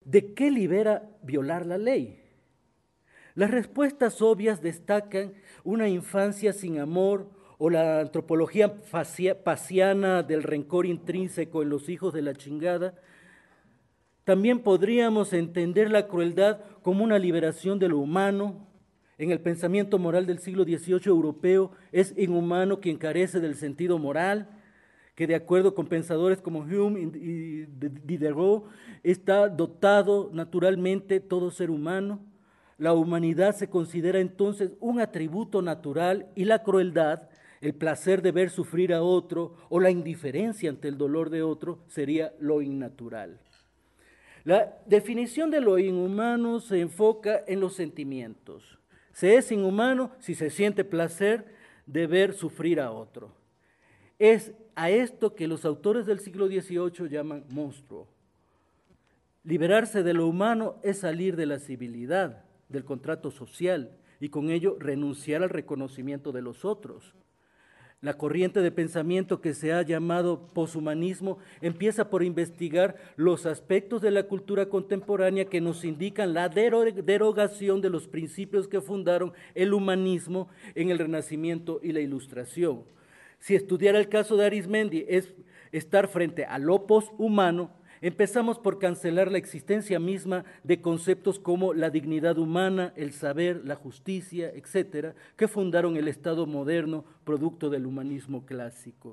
¿De qué libera violar la ley? Las respuestas obvias destacan una infancia sin amor o la antropología pasiana del rencor intrínseco en los hijos de la chingada. También podríamos entender la crueldad como una liberación de lo humano. En el pensamiento moral del siglo XVIII europeo es inhumano quien carece del sentido moral, que de acuerdo con pensadores como Hume y Diderot, está dotado naturalmente todo ser humano. La humanidad se considera entonces un atributo natural y la crueldad, el placer de ver sufrir a otro o la indiferencia ante el dolor de otro, sería lo innatural. La definición de lo inhumano se enfoca en los sentimientos. Se es inhumano si se siente placer de ver sufrir a otro. Es a esto que los autores del siglo XVIII llaman monstruo. Liberarse de lo humano es salir de la civilidad, del contrato social, y con ello renunciar al reconocimiento de los otros. La corriente de pensamiento que se ha llamado poshumanismo empieza por investigar los aspectos de la cultura contemporánea que nos indican la derogación de los principios que fundaron el humanismo en el Renacimiento y la Ilustración. Si estudiar el caso de Arismendi es estar frente a lo poshumano, empezamos por cancelar la existencia misma de conceptos como la dignidad humana, el saber, la justicia, etcétera, que fundaron el Estado moderno, producto del humanismo clásico.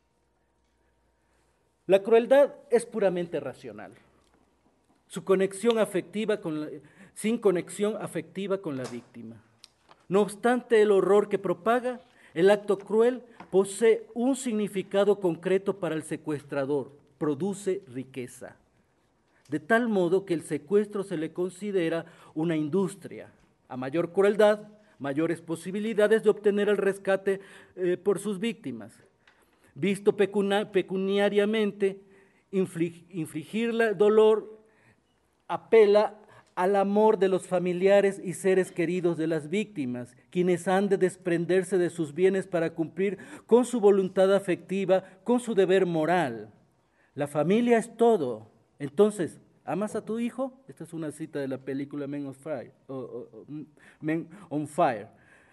La crueldad es puramente racional. Sin conexión afectiva con la víctima. No obstante el horror que propaga, el acto cruel posee un significado concreto para el secuestrador. Produce riqueza, de tal modo que el secuestro se le considera una industria. A mayor crueldad, mayores posibilidades de obtener el rescate por sus víctimas. Visto pecuniariamente, infligirle dolor apela al amor de los familiares y seres queridos de las víctimas, quienes han de desprenderse de sus bienes para cumplir con su voluntad afectiva, con su deber moral. La familia es todo. Entonces, ¿amas a tu hijo? Esta es una cita de la película Men on Fire.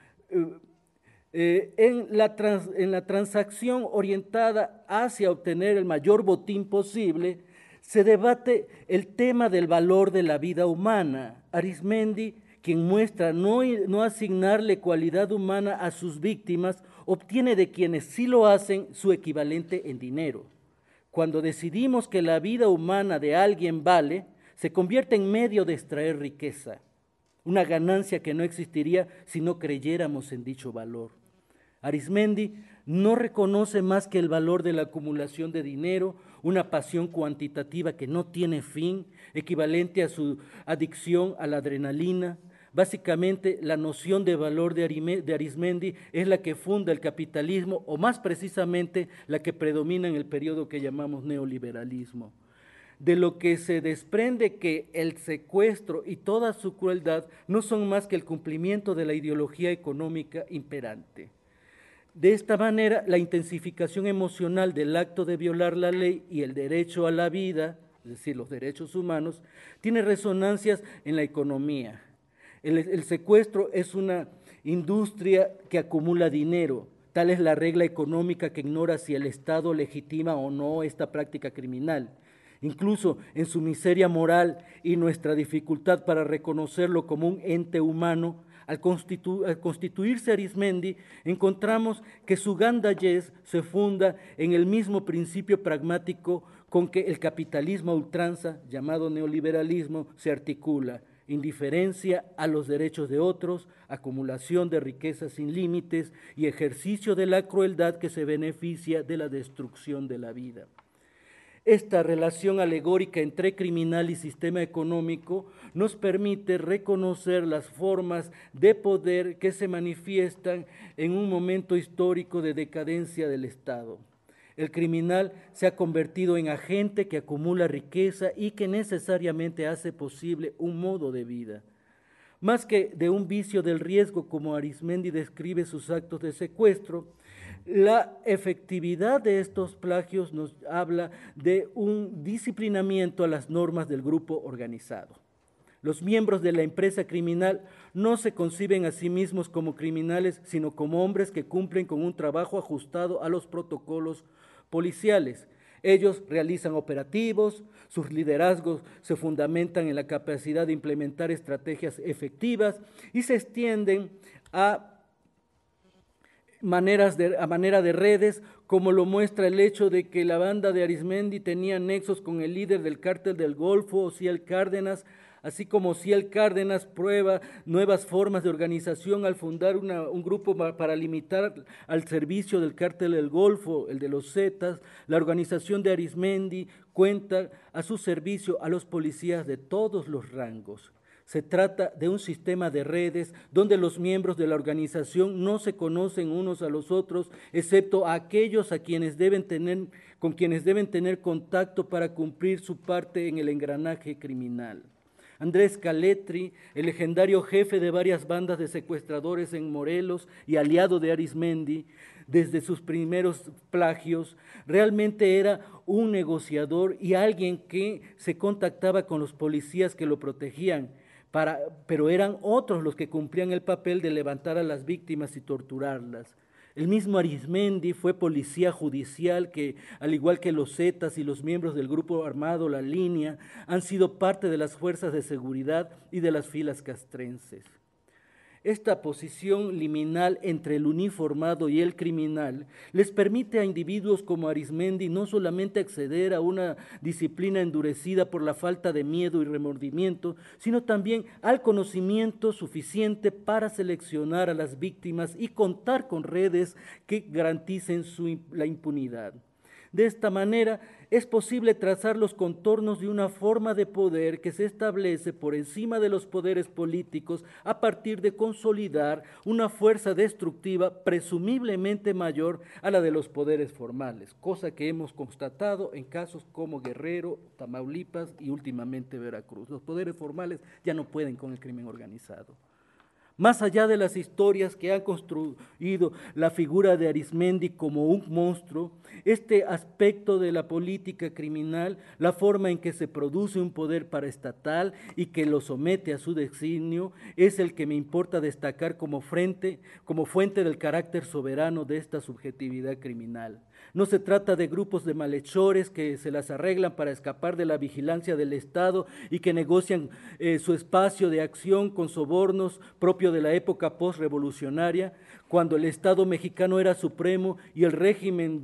En la transacción orientada hacia obtener el mayor botín posible, se debate el tema del valor de la vida humana. Arismendi, quien muestra no asignarle cualidad humana a sus víctimas, obtiene de quienes sí lo hacen su equivalente en dinero. Cuando decidimos que la vida humana de alguien vale, se convierte en medio de extraer riqueza, una ganancia que no existiría si no creyéramos en dicho valor. Arismendi no reconoce más que el valor de la acumulación de dinero, una pasión cuantitativa que no tiene fin, equivalente a su adicción a la adrenalina. Básicamente, la noción de valor de Arismendi es la que funda el capitalismo, o más precisamente, la que predomina en el periodo que llamamos neoliberalismo. De lo que se desprende que el secuestro y toda su crueldad no son más que el cumplimiento de la ideología económica imperante. De esta manera, la intensificación emocional del acto de violar la ley y el derecho a la vida, es decir, los derechos humanos, tiene resonancias en la economía. El secuestro es una industria que acumula dinero. Tal es la regla económica que ignora si el Estado legitima o no esta práctica criminal. Incluso en su miseria moral y nuestra dificultad para reconocerlo como un ente humano, al constituirse Arismendi, encontramos que su gandallez se funda en el mismo principio pragmático con que el capitalismo a ultranza, llamado neoliberalismo, se articula: indiferencia a los derechos de otros, acumulación de riquezas sin límites y ejercicio de la crueldad que se beneficia de la destrucción de la vida. Esta relación alegórica entre criminal y sistema económico nos permite reconocer las formas de poder que se manifiestan en un momento histórico de decadencia del Estado. El criminal se ha convertido en agente que acumula riqueza y que necesariamente hace posible un modo de vida. Más que de un vicio del riesgo, como Arismendi describe sus actos de secuestro, La efectividad de estos plagios nos habla de un disciplinamiento a las normas del grupo organizado. Los miembros de la empresa criminal no se conciben a sí mismos como criminales, sino como hombres que cumplen con un trabajo ajustado a los protocolos policiales. Ellos realizan operativos, sus liderazgos se fundamentan en la capacidad de implementar estrategias efectivas y se extienden a manera de redes, como lo muestra el hecho de que la banda de Arizmendi tenía nexos con el líder del cártel del Golfo, Ciel Cárdenas, así como Ciel Cárdenas prueba nuevas formas de organización al fundar un grupo para limitar al servicio del cártel del Golfo, el de los Zetas. La organización de Arizmendi cuenta a su servicio a los policías de todos los rangos. Se trata de un sistema de redes donde los miembros de la organización no se conocen unos a los otros, excepto a aquellos con quienes deben tener contacto para cumplir su parte en el engranaje criminal. Andrés Caletri, el legendario jefe de varias bandas de secuestradores en Morelos y aliado de Arizmendi, desde sus primeros plagios, realmente era un negociador y alguien que se contactaba con los policías que lo protegían, pero eran otros los que cumplían el papel de levantar a las víctimas y torturarlas. El mismo Arizmendi fue policía judicial que, al igual que los Zetas y los miembros del grupo armado La Línea, han sido parte de las fuerzas de seguridad y de las filas castrenses. Esta posición liminal entre el uniformado y el criminal les permite a individuos como Arizmendi no solamente acceder a una disciplina endurecida por la falta de miedo y remordimiento, sino también al conocimiento suficiente para seleccionar a las víctimas y contar con redes que garanticen la impunidad. De esta manera, es posible trazar los contornos de una forma de poder que se establece por encima de los poderes políticos a partir de consolidar una fuerza destructiva presumiblemente mayor a la de los poderes formales, cosa que hemos constatado en casos como Guerrero, Tamaulipas y últimamente Veracruz. Los poderes formales ya no pueden con el crimen organizado. Más allá de las historias que han construido la figura de Arizmendi como un monstruo, este aspecto de la política criminal, la forma en que se produce un poder paraestatal y que lo somete a su designio, es el que me importa destacar como fuente del carácter soberano de esta subjetividad criminal. No se trata de grupos de malhechores que se las arreglan para escapar de la vigilancia del Estado y que negocian su espacio de acción con sobornos propio de la época postrevolucionaria, cuando el Estado mexicano era supremo y el régimen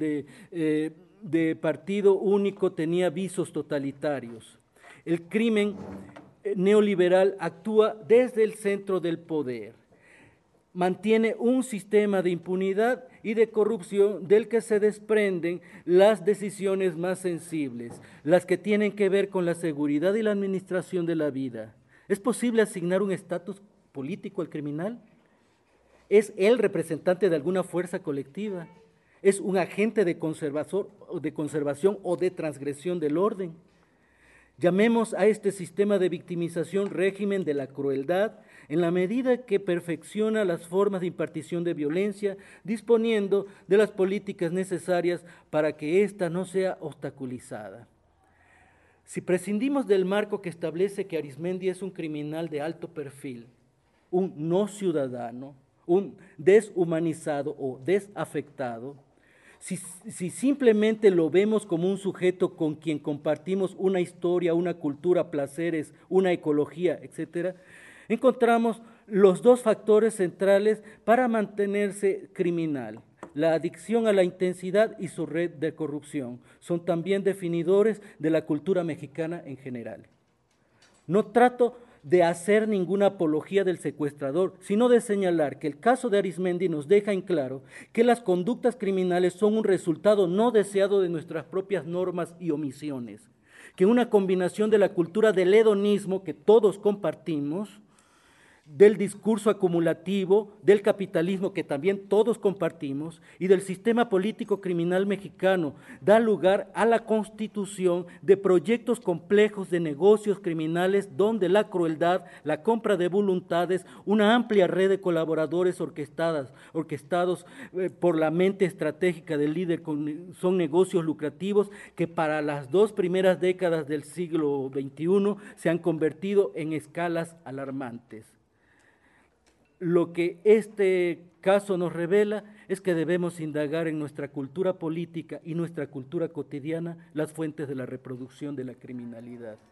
de partido único tenía visos totalitarios. El crimen neoliberal actúa desde el centro del poder. Mantiene un sistema de impunidad y de corrupción del que se desprenden las decisiones más sensibles, las que tienen que ver con la seguridad y la administración de la vida. ¿Es posible asignar un estatus político al criminal? ¿Es él representante de alguna fuerza colectiva? ¿Es un agente de conservación o de transgresión del orden? Llamemos a este sistema de victimización régimen de la crueldad en la medida que perfecciona las formas de impartición de violencia, disponiendo de las políticas necesarias para que ésta no sea obstaculizada. Si prescindimos del marco que establece que Arizmendi es un criminal de alto perfil, un no ciudadano, un deshumanizado o desafectado, si simplemente lo vemos como un sujeto con quien compartimos una historia, una cultura, placeres, una ecología, etcétera, encontramos los dos factores centrales para mantenerse criminal. La adicción a la intensidad y su red de corrupción son también definidores de la cultura mexicana en general. No trato de hacer ninguna apología del secuestrador, sino de señalar que el caso de Arizmendi nos deja en claro que las conductas criminales son un resultado no deseado de nuestras propias normas y omisiones, que una combinación de la cultura del hedonismo que todos compartimos, del discurso acumulativo, del capitalismo que también todos compartimos y del sistema político criminal mexicano, da lugar a la constitución de proyectos complejos de negocios criminales donde la crueldad, la compra de voluntades, una amplia red de colaboradores orquestados por la mente estratégica del líder son negocios lucrativos que para las 2 primeras décadas del siglo XXI se han convertido en escalas alarmantes. Lo que este caso nos revela es que debemos indagar en nuestra cultura política y nuestra cultura cotidiana las fuentes de la reproducción de la criminalidad.